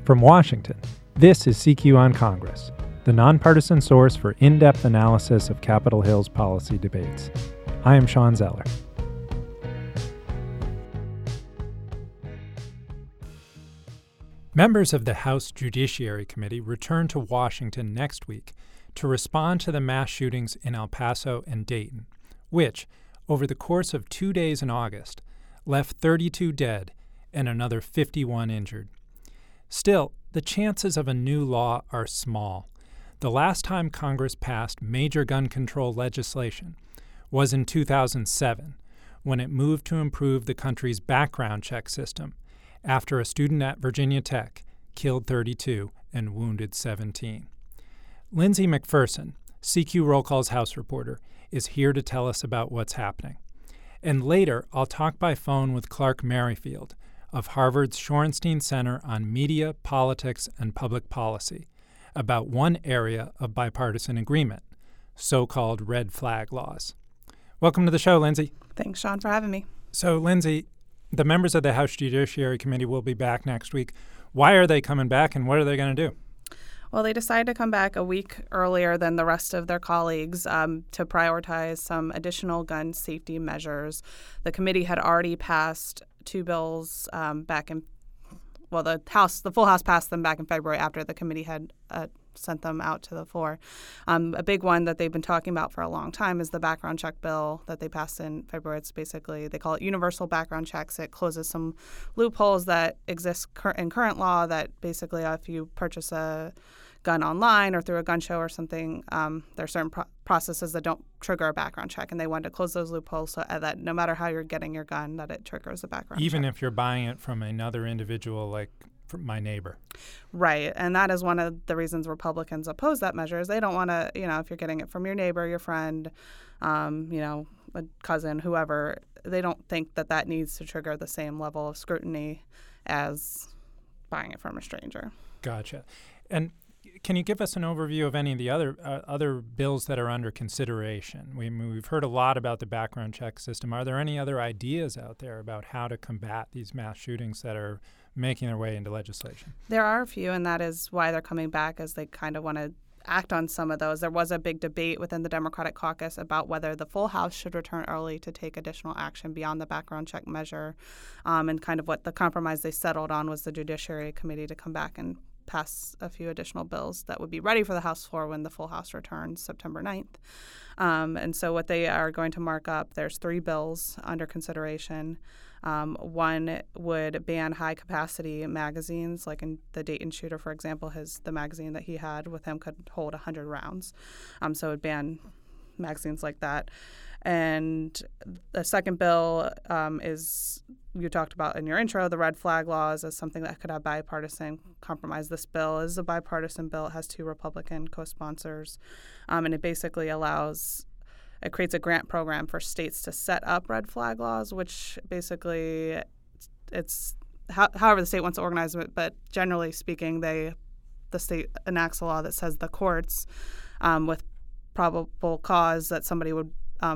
From Washington, this is CQ on Congress, the nonpartisan source for in-depth analysis of Capitol Hill's policy debates. I am Sean Zeller. Members of the House Judiciary Committee return to Washington next week to respond to the mass shootings in El Paso and Dayton, which, over the course of 2 days in August, left 32 dead and another 51 injured. Still, the chances of a new law are small. The last time Congress passed major gun control legislation was in 2007, when it moved to improve the country's background check system after a student at Virginia Tech killed 32 and wounded 17. Lindsay McPherson, CQ Roll Call's House reporter, is here to tell us about what's happening. And later, I'll talk by phone with Clark Merrifield of Harvard's Shorenstein Center on Media, Politics, and Public Policy about one area of bipartisan agreement, so-called red flag laws. Welcome to the show, Lindsay. Thanks, Sean, for having me. So, Lindsay, the members of the House Judiciary Committee will be back next week. Why are they coming back, and what are they going to do? Well, they decided to come back a week earlier than the rest of their colleagues to prioritize some additional gun safety measures. The committee had already passed two bills the full House passed them back in February after the committee had sent them out to the floor. A big one that they've been talking about for a long time is the background check bill that they passed in February. It's basically, they call it universal background checks. It closes some loopholes that exist in current law that basically if you purchase a gun online or through a gun show or something, there are certain processes that don't trigger a background check, and they wanted to close those loopholes so that no matter how you're getting your gun, that it triggers a background check. Even if you're buying it from another individual, like from my neighbor. Right, and that is one of the reasons Republicans oppose that measure is they don't want to, if you're getting it from your neighbor, your friend, a cousin, whoever, they don't think that that needs to trigger the same level of scrutiny as buying it from a stranger. Gotcha. And can you give us an overview of any of the other bills that are under consideration? We've heard a lot about the background check system. Are there any other ideas out there about how to combat these mass shootings that are making their way into legislation? There are a few, and that is why they're coming back, as they kind of want to act on some of those. There was a big debate within the Democratic caucus about whether the full House should return early to take additional action beyond the background check measure, and kind of what the compromise they settled on was the Judiciary Committee to come back and pass a few additional bills that would be ready for the House floor when the full House returns September 9th. And so what they are going to mark up, there's 3 bills under consideration. One would ban high-capacity magazines, like in the Dayton shooter, for example, the magazine that he had with him could hold 100 rounds. So it would ban magazines like that. And the second bill is, you talked about in your intro, the red flag laws as something that could have bipartisan compromise. This bill is a bipartisan bill. It has 2 Republican co-sponsors, and it basically it creates a grant program for states to set up red flag laws, which basically it's however the state wants to organize it, but generally speaking, the state enacts a law that says the courts, with probable cause that somebody would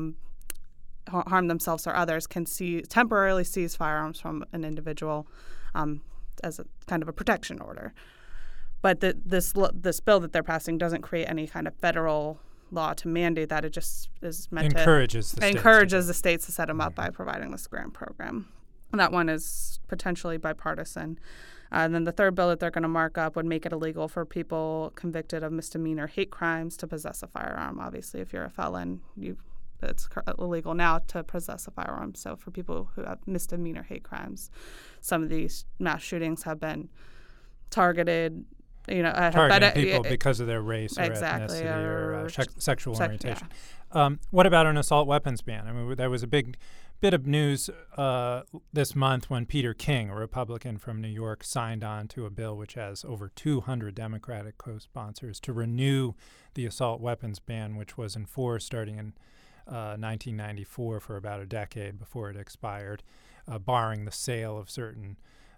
harm themselves or others, can temporarily seize firearms from an individual as a kind of a protection order. But this bill that they're passing doesn't create any kind of federal law to mandate that. It just is meant encourages the states to set them up by providing this grant program. And that one is potentially bipartisan. And then the third bill that they're going to mark up would make it illegal for people convicted of misdemeanor hate crimes to possess a firearm. Obviously, if you're a felon, it's illegal now to possess a firearm. So for people who have misdemeanor hate crimes, some of these mass shootings have been targeted. Targeting people because of their race or exactly, ethnicity or sexual orientation. Yeah. What about an assault weapons ban? I mean, there was a big bit of news this month when Peter King, a Republican from New York, signed on to a bill which has over 200 Democratic co-sponsors to renew the assault weapons ban, which was enforced starting in 1994 for about a decade before it expired, barring the sale of certain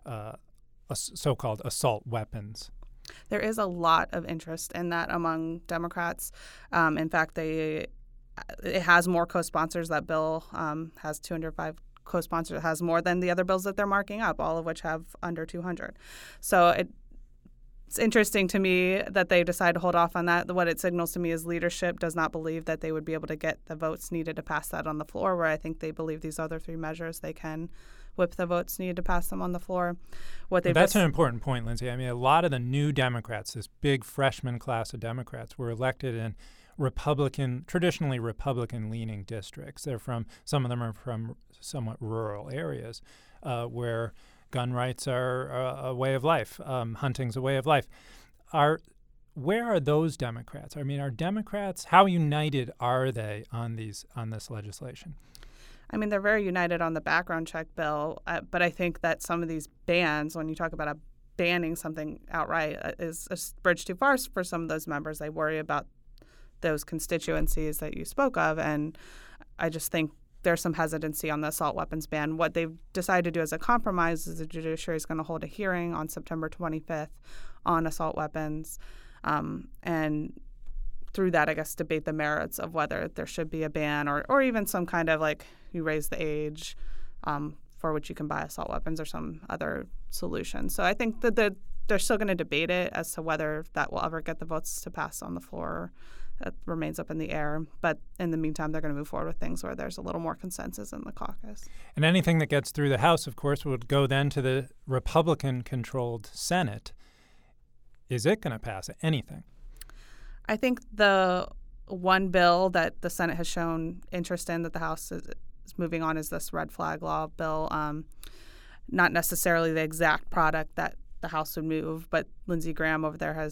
so-called assault weapons. There is a lot of interest in that among Democrats. In fact, it has more co-sponsors. That bill has 205 co-sponsors. It has more than the other bills that they're marking up, all of which have under 200. So It's interesting to me that they decide to hold off on that. What it signals to me is leadership does not believe that they would be able to get the votes needed to pass that on the floor, where I think they believe these other three measures, they can whip the votes needed to pass them on the floor. That's an important point, Lindsay. I mean, a lot of the new Democrats, this big freshman class of Democrats, were elected in traditionally Republican-leaning districts. Some of them are from somewhat rural areas where gun rights are a way of life, hunting's a way of life. Where are those Democrats? I mean, are Democrats, how united are they on this legislation? I mean, they're very united on the background check bill, but I think that some of these bans, when you talk about banning something outright, is a bridge too far for some of those members. They worry about those constituencies that you spoke of, and I just think there's some hesitancy on the assault weapons ban. What they've decided to do as a compromise is the judiciary is going to hold a hearing on September 25th on assault weapons, and through that, I guess, debate the merits of whether there should be a ban or even some kind of, like, you raise the age for which you can buy assault weapons or some other solution. So I think that they're still going to debate it as to whether that will ever get the votes to pass on the floor. That remains up in the air. But in the meantime, they're going to move forward with things where there's a little more consensus in the caucus. And anything that gets through the House, of course, would go then to the Republican-controlled Senate. Is it going to pass anything? I think the one bill that the Senate has shown interest in that the House is moving on is this red flag law bill. Not necessarily the exact product that the House would move, but Lindsey Graham over there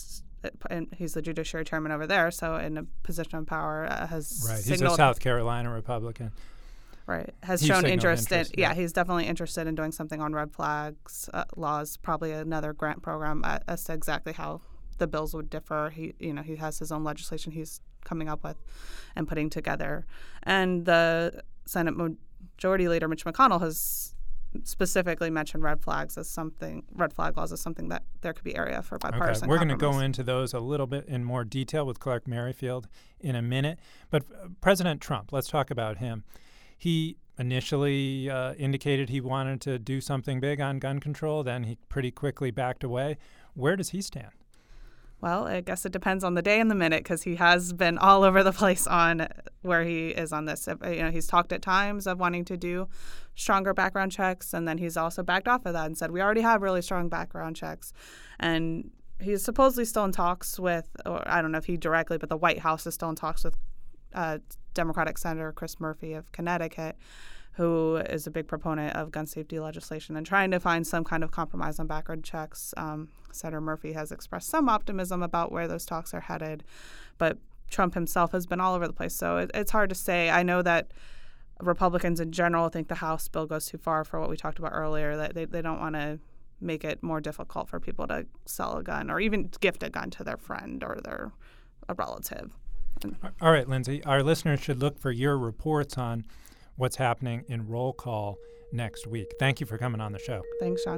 and he's the Judiciary Chairman over there, so in a position of power has signaled. He's a South Carolina Republican. Right. Has shown interest in, he's definitely interested in doing something on red flags laws, probably another grant program as to exactly how the bills would differ. He has his own legislation he's coming up with and putting together. And the Senate Majority Leader Mitch McConnell has specifically mentioned red flag laws as something that there could be area for bipartisan We're going to compromise. go into those a little bit in more detail with Clark Merrifield in a minute. But President Trump, let's talk about him. He initially indicated he wanted to do something big on gun control. Then he pretty quickly backed away. Where does he stand? Well, I guess it depends on the day and the minute, because he has been all over the place on where he is on this. He's talked at times of wanting to do stronger background checks, and then he's also backed off of that and said, we already have really strong background checks. And he's supposedly still in talks with, or I don't know if he directly, but the White House is still in talks with Democratic Senator Chris Murphy of Connecticut, who is a big proponent of gun safety legislation and trying to find some kind of compromise on background checks. Senator Murphy has expressed some optimism about where those talks are headed, but Trump himself has been all over the place. So it's hard to say. I know that Republicans in general think the House bill goes too far for what we talked about earlier, that they don't want to make it more difficult for people to sell a gun or even gift a gun to their friend or a relative. All right, Lindsay, our listeners should look for your reports on what's happening in roll call next week. Thank you for coming on the show. Thanks, Sean.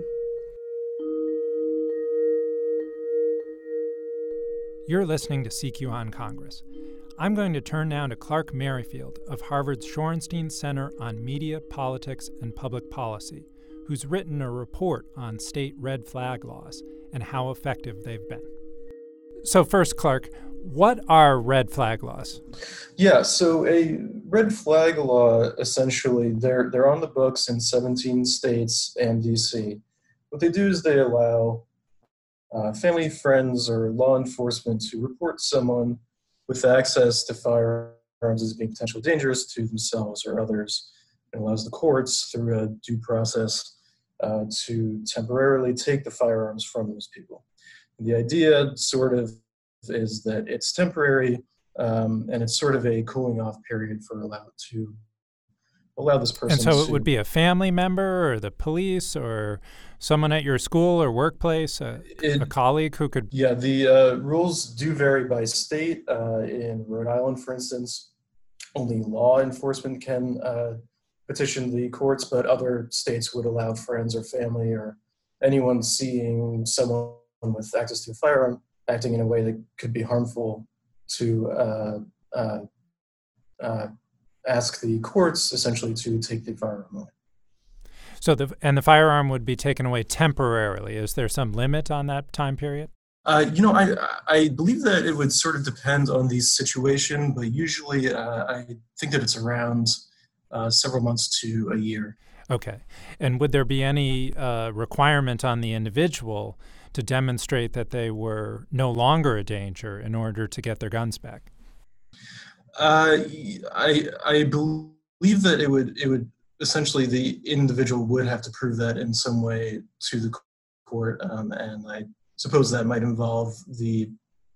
You're listening to CQ on Congress. I'm going to turn now to Clark Merrifield of Harvard's Shorenstein Center on Media, Politics, and Public Policy, who's written a report on state red flag laws and how effective they've been. So first, Clark, what are red flag laws? Yeah, so a red flag law, essentially, they're on the books in 17 states and D.C. What they do is they allow family, friends, or law enforcement to report someone with access to firearms as being potentially dangerous to themselves or others. It allows the courts, through a due process, to temporarily take the firearms from those people. And the idea sort of is that it's temporary, and it's sort of a cooling off period for allow this person. And so it would be a family member or the police or someone at your school or workplace, a colleague who could. Yeah, the rules do vary by state. In Rhode Island, for instance, only law enforcement can petition the courts, but other states would allow friends or family or anyone seeing someone with access to a firearm acting in a way that could be harmful to ask the courts essentially to take the firearm away. So the firearm would be taken away temporarily. Is there some limit on that time period? I believe that it would sort of depend on the situation, but usually I think that it's around several months to a year. Okay. And would there be any requirement on the individual to demonstrate that they were no longer a danger in order to get their guns back? I believe that it would essentially, the individual would have to prove that in some way to the court, and I suppose that might involve the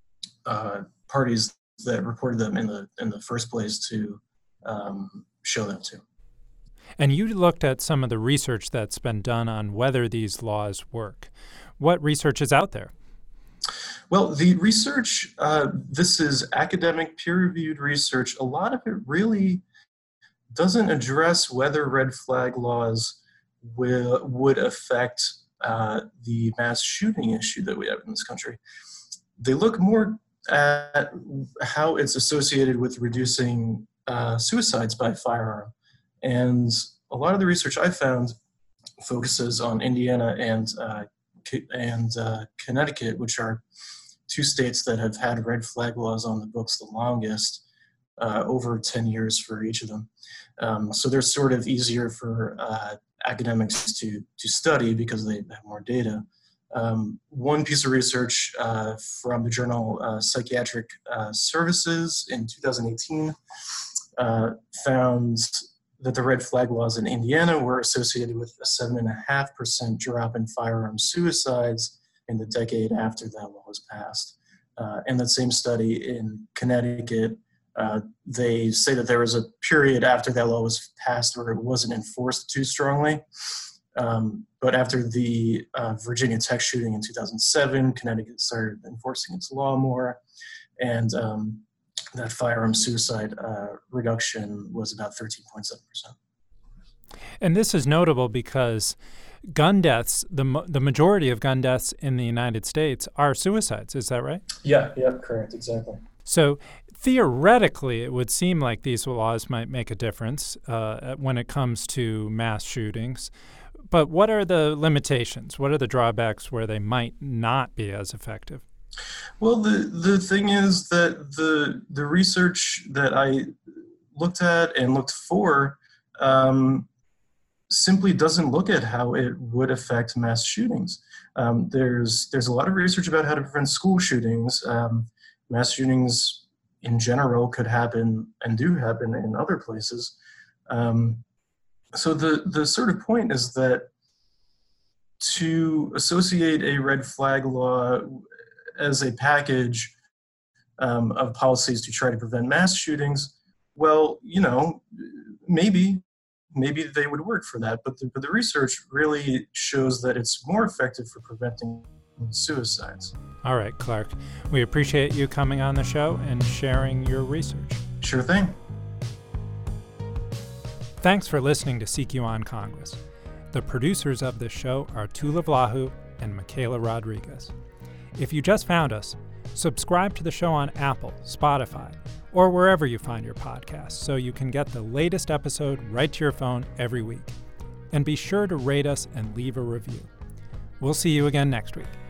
parties that reported them in the first place to show that to. And you looked at some of the research that's been done on whether these laws work. What research is out there? Well, the research, this is academic peer-reviewed research. A lot of it really doesn't address whether red flag laws would affect the mass shooting issue that we have in this country. They look more at how it's associated with reducing suicides by firearm. And a lot of the research I found focuses on Indiana and Connecticut, which are two states that have had red flag laws on the books the longest, over 10 years for each of them. So they're sort of easier for academics to study because they have more data. One piece of research from the journal Psychiatric Services in 2018 found that the red flag laws in Indiana were associated with a 7.5% drop in firearm suicides in the decade after that law was passed. And that same study in Connecticut, they say that there was a period after that law was passed where it wasn't enforced too strongly. But after the Virginia Tech shooting in 2007, Connecticut started enforcing its law more, and that firearm suicide reduction was about 13.7%. And this is notable because gun deaths, the majority of gun deaths in the United States are suicides. Is that right? Yeah, correct, exactly. So theoretically, it would seem like these laws might make a difference when it comes to mass shootings. But what are the limitations? What are the drawbacks where they might not be as effective? Well, the thing is that the research that I looked at and looked for simply doesn't look at how it would affect mass shootings. There's a lot of research about how to prevent school shootings. Mass shootings in general could happen and do happen in other places. So the sort of point is that to associate a red flag law as a package of policies to try to prevent mass shootings, well, maybe they would work for that, but the research really shows that it's more effective for preventing suicides. All right, Clark. We appreciate you coming on the show and sharing your research. Sure thing. Thanks for listening to CQ on Congress. The producers of this show are Tula Vlahu and Michaela Rodriguez. If you just found us, subscribe to the show on Apple, Spotify, or wherever you find your podcasts so you can get the latest episode right to your phone every week. And be sure to rate us and leave a review. We'll see you again next week.